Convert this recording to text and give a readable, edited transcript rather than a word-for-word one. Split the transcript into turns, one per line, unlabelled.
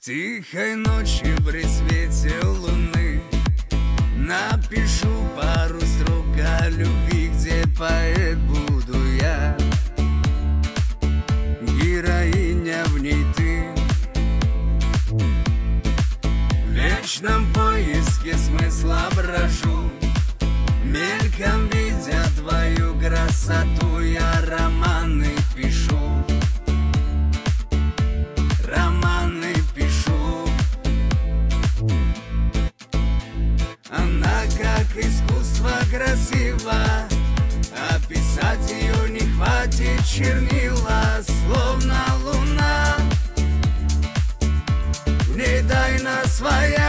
Тихой ночи при свете луны напишу пару строк о любви, где поэт буду я, героиня в ней ты. В вечном поиске смысла брожу, мельком видя твою красоту, я романы пишу. Она как искусство красива, описать ее не хватит чернила, словно луна. В ней тайна своя.